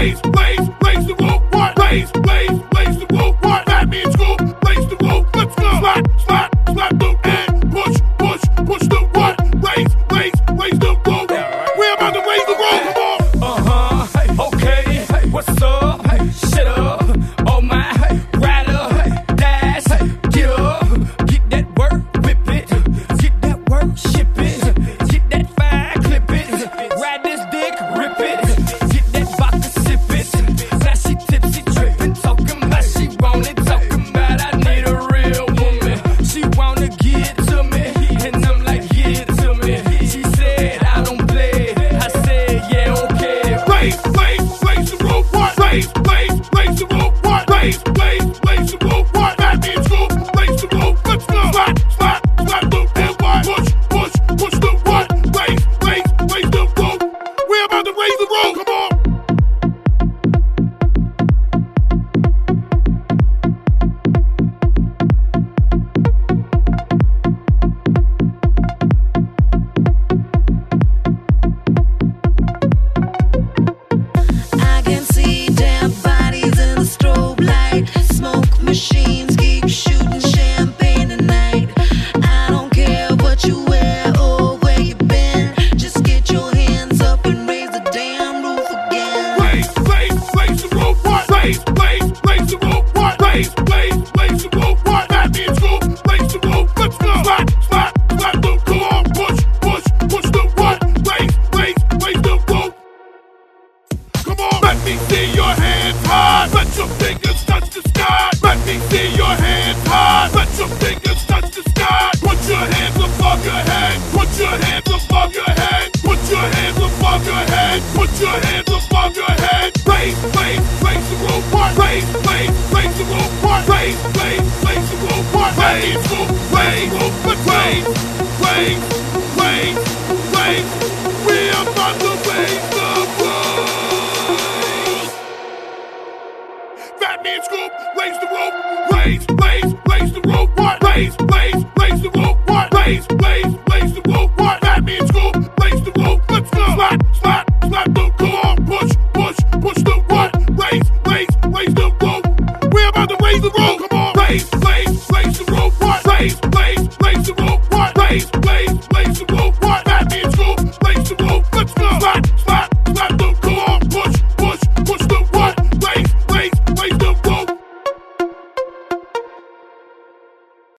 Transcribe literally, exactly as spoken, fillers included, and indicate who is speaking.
Speaker 1: raise, raise, raise the rope, what? Raise, raise, raise the rope, what? That means go, raise the rope, let's go. Slap, slap, slap the and push, push, push the what? Raise, raise, raise the rope. We're about to raise the rope, come on.
Speaker 2: Uh-huh, hey, okay, hey, what's up? Hey, shut up, oh my, hey, ride up, hey, dash, hey, get up, get that work, whip it, get that work, ship it, get that fire, clip it, ride this dick, rip it, get that vodka, sip it, now she tipsy, tripping, talking about she want it, talking about I need a real woman, she wanna get to me, and I'm like, get to me, she said I don't play, I said, yeah, okay.
Speaker 1: Raise, raise, raise the rope, what? Raise, raise, raise the rope, what? Raise, raise, raise the rope, what? That means go, raise the rope, let's go. Slap, slap, slap the and what? Push, push, push the what? Raise, raise, raise the rope. We're about to raise the rope, come on.
Speaker 3: I can see dead bodies in the strobe light. Smoke machines keep shooting champagne at night. I don't care what you wear or where you been. Just get your hands up and raise the damn roof again.
Speaker 1: Raise, raise, raise the rope, what? Raise, raise, raise the rope, what? Raise, raise, raise the rope, what? That means go, raise the rope, let's go. Slap, slap, slap the, come on, push, push, push the what? Raise, raise, raise the rope. Come on, let me see your hands high. Let your fingers touch the sky. Let me see your hands high. Let your fingers touch the sky. Put your hands above your head. Put your hands above your head. Put your hands above your head. Put your hands above your head. Raise, raise, raise the rope. What? Raise, raise, raise the rope. What? Raise, raise, raise the rope. What? Raise, raise, raise, raise, raise, raise, raise. We're about to raise the rope. That means scoop, raise the rope. Raise, raise, raise the rope. What? Raise, raise, raise the rope. What? Raise, raise, raise the rope. What? That means scoop, raise the rope. Let's go. Slap, slap, slap the, come on, push, push, push the what? Raise, raise, raise the rope. We're about to raise the rope. Come on. Raise, raise, raise the rope. What? Raise, raise, raise the rope. What? Raise, raise, raise the rope.